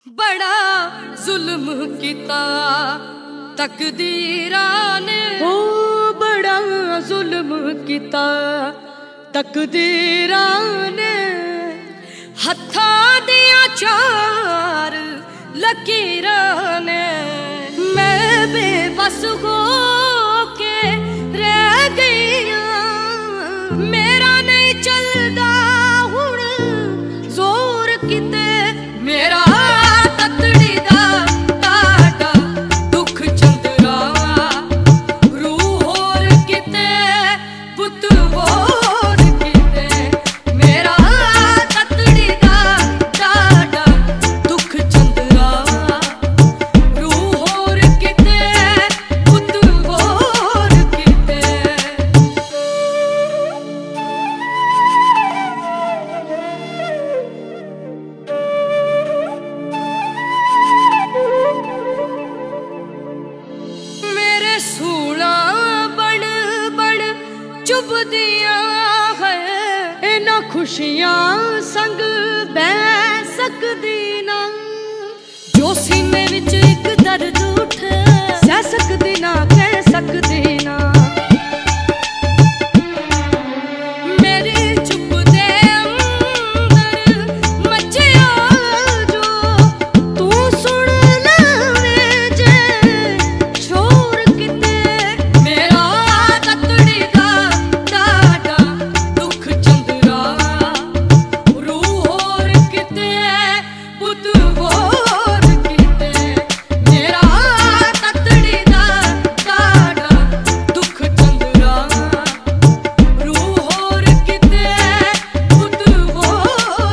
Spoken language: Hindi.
बड़ा जुल्म किता तकदीरां ने, ओ बड़ा जुल्म किता तकदीरां ने। हत्थां दियां चार लकीरां ने, मैं बेबस हो के रह गई हां। मेरा नहीं चलदा हुण जोर किते, मेरा ततड़ी दा ताड़ा दुख चंदरा। रूह होर किते पुत होर किते, मेरा ततड़ी दा ताड़ा दुख चंदरा। रूह होर किते पुत होर किते। मेरे सूला बन बन चुभदियां है, इन्हां खुशियां संग बह सकदी ना। जो सीने विच इक दर्द उठे सह सकदी ना